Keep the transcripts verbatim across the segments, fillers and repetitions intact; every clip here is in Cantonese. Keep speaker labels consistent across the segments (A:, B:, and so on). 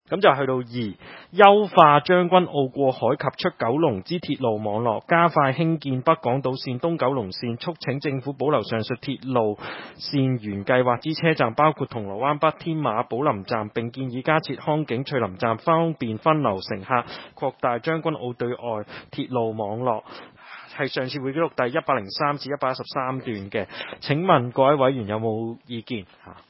A: 咁就去到二，優化將軍澳過海及出九龍之鐵路網絡，加快興建北港島線、東九龍線，促請政府保留上述鐵路線原計劃之車站，包括銅鑼灣北、天馬、寶林站，並建議加設康景翠林站，方便分流乘客，擴大將軍澳對外鐵路網絡。係上次會記錄第一百零三至一百一十三段嘅。請問各位委員有冇意見？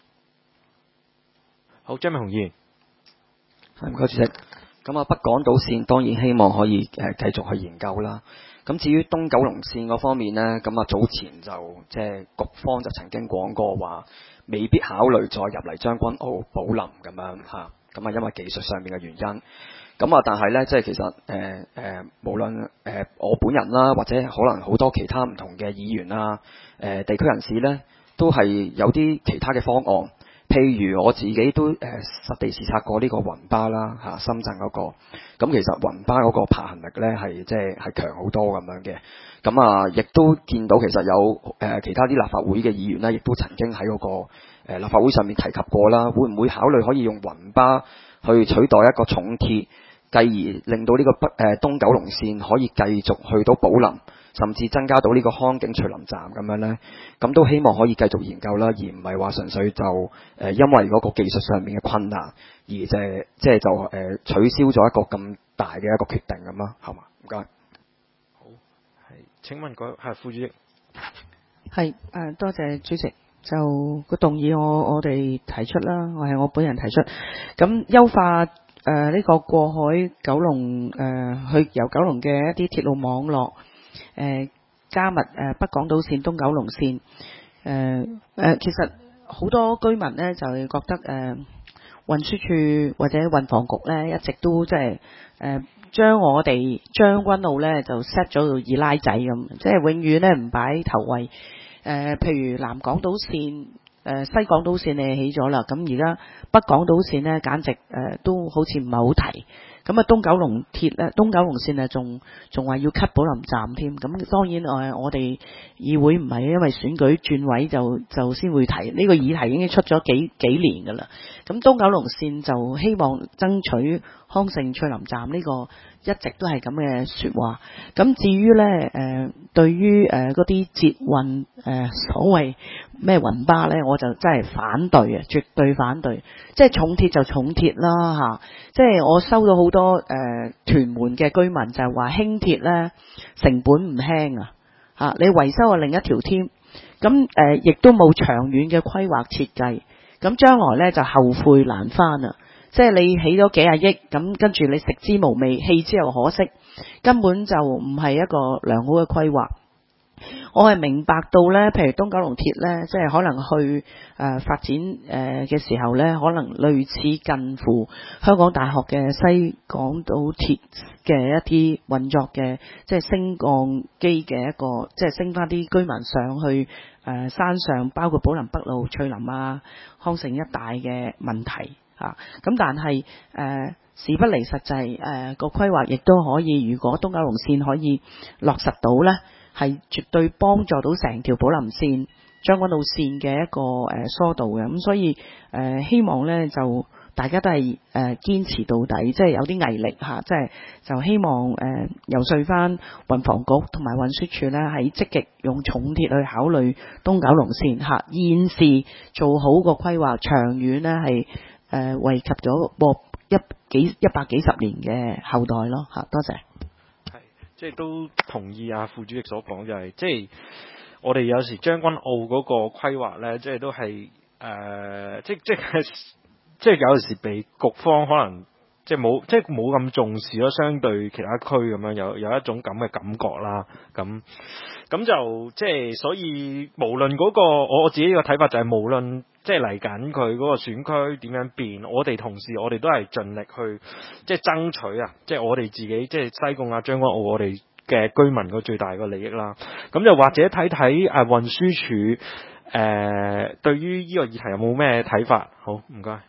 A: 好，張美雄議員。
B: 唔該主席。咁啊，北港島線當然希望可以誒繼續去研究啦。咁至於東九龍線嗰方面呢，咁啊早前就即係局方就曾經講過話，未必考慮再入嚟將軍澳寶林咁樣嚇。咁啊，因為技術上面嘅原因。咁啊，但係呢，即係其實誒誒、呃呃，無論誒、呃、我本人啦，或者可能好多其他唔同嘅議員啦、誒、呃、地區人士呢，都係有啲其他嘅方案。譬如我自己都誒、呃、實地視察過呢個雲巴啦嚇、啊，深圳嗰、那個，咁其實雲巴嗰個爬行力咧係即係係強好多咁樣嘅，咁啊亦都見到其實有誒、呃、其他啲立法會嘅議員咧，亦都曾經喺嗰、那個、呃、立法會上面提及過啦，會唔會考慮可以用雲巴去取代一個重鐵，繼而令到呢個北誒、呃、東九龍線可以繼續去到寶林？甚至增加到呢個康景翠林站咁樣呢，咁都希望可以繼續研究啦，而唔係話純粹就誒、呃、因為嗰個技術上面嘅困難，而即係即係就誒、呃、取消咗一個咁大嘅一個決定咁啦，係嘛？唔該。
A: 好，係請問嗰係副主席。
C: 係誒，多謝主席。就個動議我我哋提出啦，我係我本人提出。咁優化誒呢、呃這個過海九龍誒、呃、去由九龍嘅一啲鐵路網絡。誒、呃、加密誒、呃、北港島線、東九龍線，誒、呃、誒、呃、其實好多居民呢就覺得誒、呃、運輸署或者運房局呢一直都即係誒將我哋將軍澳呢就 set 咗做二奶仔咁，即係永遠呢唔擺頭位。誒、呃、譬如南港島線、誒、呃、西港島線你起咗啦，咁而家北港島線呢簡直誒、呃、都好似唔係好提。咁啊，東九龍鐵咧，東九龍線咧，仲仲話要 cut 寶林站添。咁當然誒，我哋議會唔係因為選舉轉位就就先會提呢個議題，已經出咗幾幾年㗎啦。咁東九龍線就希望爭取康城翠林站呢個一直都係咁嘅説話。咁至於咧誒，對於誒嗰啲捷運誒所謂咩雲巴咧，我就真係反對啊，絕對反對。即係重鐵就重鐵啦嚇，即係我收到好多誒、呃、屯門嘅居民就係話輕鐵咧成本唔輕啊嚇，你維修啊另一條添，咁誒亦都冇長遠嘅規劃設計，咁將來咧就後悔難返啊！即係你起咗幾廿億，咁跟住你食之無味，棄之又可惜，根本就唔係一個良好嘅規劃。我係明白到咧，譬如東九龍鐵咧，即係可能去誒、呃、發展誒嘅時候咧，可能類似近乎香港大學嘅西港島鐵嘅一啲運作嘅，即係升降機嘅一個，即係升翻啲居民上去誒、呃、山上，包括寶林北路、翠林啊、康城一帶嘅問題嚇。咁、啊、但係誒、呃、事不離實際，誒、呃、個規劃亦都可以，如果東九龍線可以落實到咧，係絕對幫助到成條寶林線、將軍澳線嘅一個誒、呃、疏導嘅，咁所以誒、呃、希望咧就大家都係誒、呃、堅持到底，即係有啲毅力嚇、啊，即係就希望誒、呃、游說翻運房局同埋運輸署咧，喺積極用重鐵去考慮東九龍線嚇、啊，現時做好個規劃，長遠咧係誒惠及咗個一幾一百幾十年嘅後代咯嚇、啊，多謝。
A: 即係都同意啊副主席所講，就係即係我哋有時將軍澳嗰個規劃咧，即係都係誒、呃，即即係即係有時被局方可能即係冇即係冇咁重視咯，相對其他區咁樣有有一種咁嘅感覺啦。咁咁就即係所以無論嗰個我我自己嘅睇法就係無論即係嚟緊佢嗰個選區點樣變，我哋同事我哋都係盡力去即係爭取啊！即係我哋自己即係西貢啊、將軍澳我哋嘅居民個最大個利益啦。咁就或者睇睇誒運輸署誒對於呢個議題有冇咩睇法？好，唔該。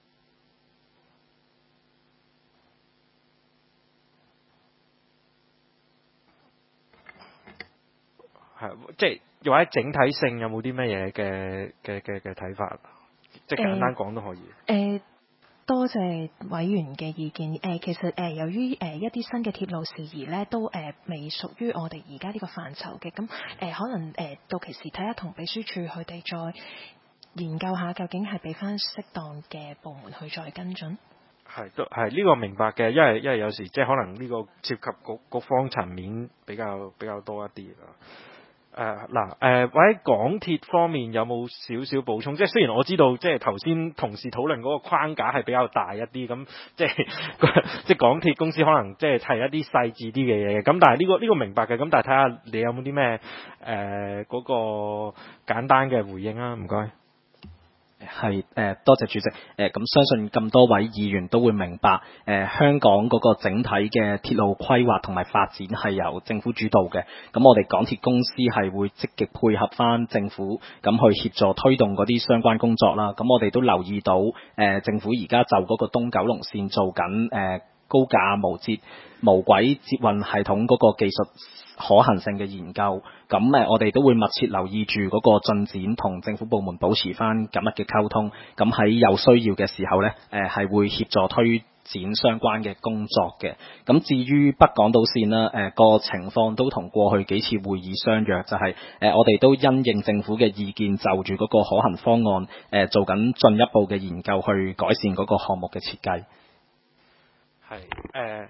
A: 係即係或者整體性有冇啲咩嘢嘅嘅嘅嘅睇法？即係簡單講都可以。
D: 誒、呃呃， 多謝委員嘅意見。誒、呃，其實誒、呃，由於誒、呃、一啲新嘅鐵路事宜咧，都誒、呃、未屬於我哋而家呢個範疇嘅。咁誒、呃，可能誒、呃、到期時睇下同秘書處佢哋再研究下，究竟係俾翻適當嘅部門去再跟進。
A: 係都係呢個明白嘅，因為因為有時即係可能呢個涉及局局方層面比較比較多一啲啊。誒嗱誒，或者港鐵方面有冇少少補充？即係雖然我知道即係頭先同事討論嗰個框架係比較大一啲，咁即係即係港鐵公司可能即係提一啲細緻啲嘅嘢嘅。咁但係呢個呢個明白嘅。咁但係睇下你有冇啲咩誒嗰個簡單嘅回應啊？唔該。
E: 係誒、呃，多謝主席。誒、呃，咁相信咁多位議員都會明白，誒、呃、香港嗰個整體嘅鐵路規劃同埋發展係由政府主導嘅。咁我哋港鐵公司係會積極配合翻政府，咁去協助推動嗰啲相關工作啦。咁我哋都留意到，誒、呃、政府而家就嗰個東九龍線做緊誒、呃、高架無接無軌捷運系統嗰個技術可行性嘅研究，咁誒我哋都會密切留意住嗰個進展，同政府部門保持翻緊密嘅溝通。咁喺有需要嘅時候呢，誒係會協助推展相關嘅工作嘅。咁至於北港島線啦，誒個情況都同過去幾次會議相約，就係誒我哋都因應政府嘅意見，就住嗰個可行方案誒做緊進一步嘅研究，去改善嗰個項目嘅設計。
A: 係誒。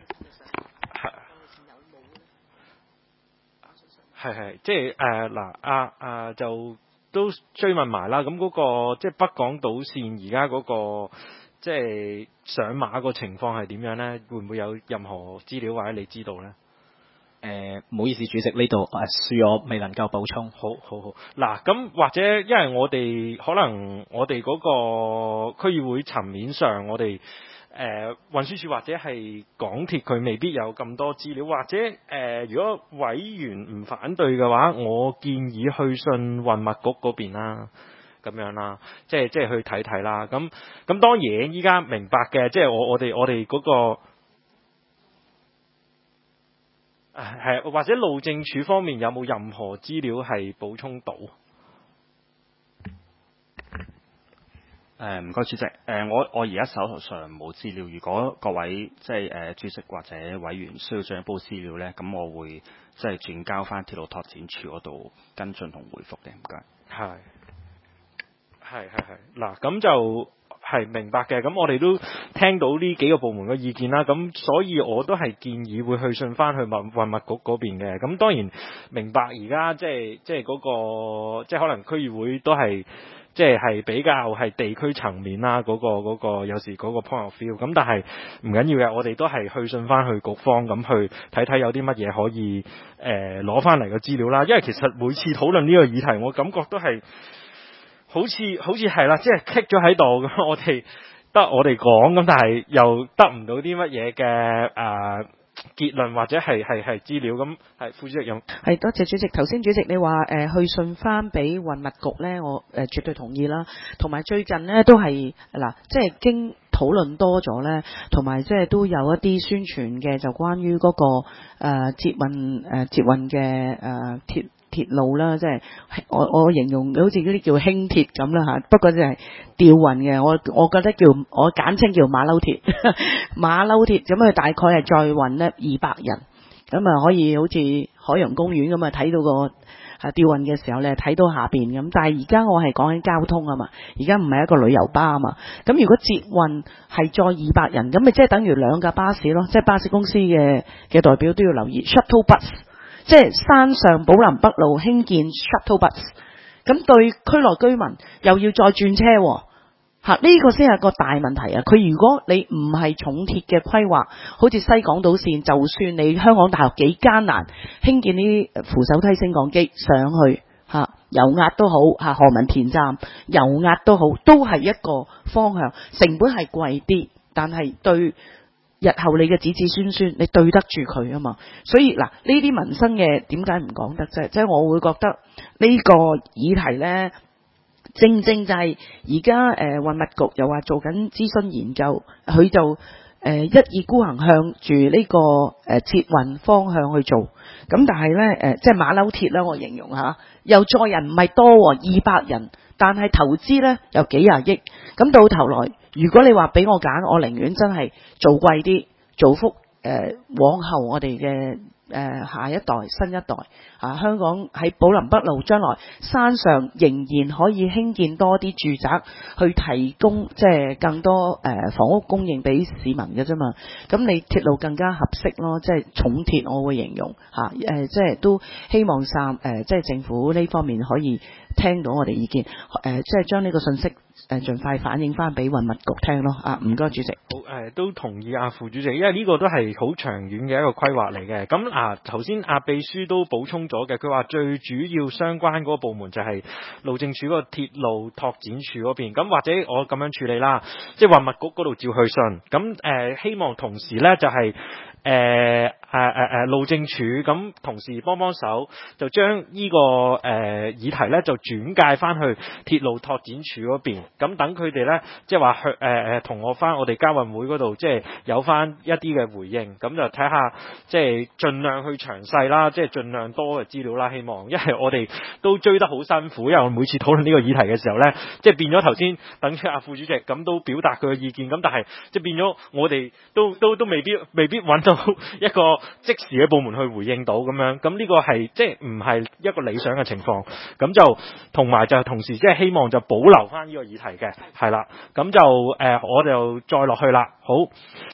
A: 係係，即係誒嗱，啊啊就都追問埋啦。咁嗰、那個即係北港島線而家嗰個即係上馬個情況係點樣呢？會唔會有任何資料或者你知道呢？
E: 誒、呃，唔好意思，主席呢度誒，恕我未能夠補充。
A: 好好好，嗱咁或者因為我哋可能我哋嗰個區議會層面上，我哋。誒、呃、運輸署或者係港鐵佢未必有咁多資料，或者誒、呃、如果委員唔反對嘅話，我建議去信運物局嗰邊啦，咁樣啦，即係即係去睇睇啦。咁咁當然依家明白嘅，即係我我哋我哋嗰個係或者路政署方面有冇任何資料係補充到？
F: 誒唔該主席，誒、呃、我我而家手頭上冇資料，如果各位即係誒、呃、主席或者委員需要進一步資料咧，咁我會即係轉交翻鐵路拓展處嗰度跟進同回覆嘅，唔該。係
A: 係係係，嗱咁就係明白嘅，咁我哋都聽到呢幾個部門嘅意見啦，咁所以我都係建議會去信翻去運運物局嗰邊嘅，咁當然明白而家即係即係嗰個即係可能區議會都係。即係係比較係地區層面啦，嗰、嗰個嗰、嗰個有時嗰個 point of view，咁但係唔緊要嘅，我哋都係去信翻去局方咁去睇睇有啲乜嘢可以誒攞翻嚟嘅資料啦。因為其實每次討論呢個議題，我感覺都係好似好似係啦，即係棘咗喺度咁，我哋得我哋講咁，但係又得唔到啲乜嘢嘅誒結論或者係係係資料咁，係副主席用
C: 係多謝主席。頭先主席你話誒、呃、去信翻俾運物局咧，我誒、呃、絕對同意啦。同埋最近呢，都係嗱，即係經討論多咗咧，同埋即係都有一啲宣傳嘅，就關於嗰、那個誒捷運誒捷運嘅誒鐵鐵路啦，即係我我形容好似嗰啲叫輕鐵咁啦嚇，不過就係吊運嘅，我我覺得叫我簡稱叫馬騮鐵，馬騮鐵咁佢大概係載運咧二百人，咁啊可以好似海洋公園咁啊睇到個啊吊運嘅時候咧睇到下邊咁，但係而家我係講緊交通啊嘛，而家唔係一個旅遊巴啊嘛，咁如果捷運係載二百人，咁咪即係等於兩架巴士咯，即係巴士公司嘅嘅代表都要留意 shuttle bus。即係山上寶林北路興建 shuttle bus， 咁對區內居民又要再轉車，吓、這、呢個先係個大問題啊！佢如果你唔係重鐵嘅規劃，好似西港島線，就算你香港大學幾艱難興建啲扶手梯升降機上去，吓油壓都好，吓何文田站油壓都好，都係一個方向，成本係貴啲，但係對日後你嘅子子孫孫，你對得住佢啊嘛？所以嗱，呢啲民生嘅點解唔講得啫？即係我會覺得呢個議題呢，正正就係而家誒運物局又話做緊諮詢研究，佢就誒、呃、一意孤行向住呢、這個誒捷運方向去做。咁但係呢，誒、呃、即係馬騮鐵啦，我形容下，又載人唔係多二百人，但係投資呢有幾廿億，咁到頭來。 如果你話俾我揀，我寧願真係做貴啲，造福誒、呃、往後我哋嘅誒下一代、新一代啊！香港喺寶林北路將來山上仍然可以興建多啲住宅，去提供即係更多誒、呃、房屋供應俾市民嘅啫嘛。咁你鐵路更加合適咯，即係重鐵，我會形容嚇誒、啊，即係都希望三誒、呃，即係政府呢方面可以聽到我哋意見，誒、呃，即係將呢個信息誒盡快反映翻俾運物局聽咯。啊，唔該主席。
A: 好誒、呃，都同意阿副主席，因為呢個都係好長遠嘅一個規劃嚟嘅。咁啊，頭先阿秘書都補充咗嘅，佢話最主要相關嗰個部門就係路政署嗰個鐵路拓展處嗰邊。咁或者我咁樣處理啦，即係運物局嗰度照去信。咁誒、呃，希望同時咧就係、是。誒誒誒誒路政署咁同時幫幫手，就將呢、這個誒、呃、議題咧就轉介翻去鐵路拓展處嗰邊，咁等佢哋咧即係話去誒誒同我翻我哋交運會嗰度，即係有翻一啲嘅回應，咁就睇下即係盡量去詳細啦，即係盡量多嘅資料啦，希望，因為我哋都追得好辛苦，因為我每次討論呢個議題嘅時候咧，即係變咗頭先等住阿副主席咁都表達佢嘅意見，咁但係即係變咗我哋都都都未必未必揾到一個即時嘅部門去回應到咁樣，咁呢個係即係唔係一個理想嘅情況，咁就同埋就同時即係希望就保留翻呢個議題嘅，係啦，咁就誒、呃、我就再落去啦，好。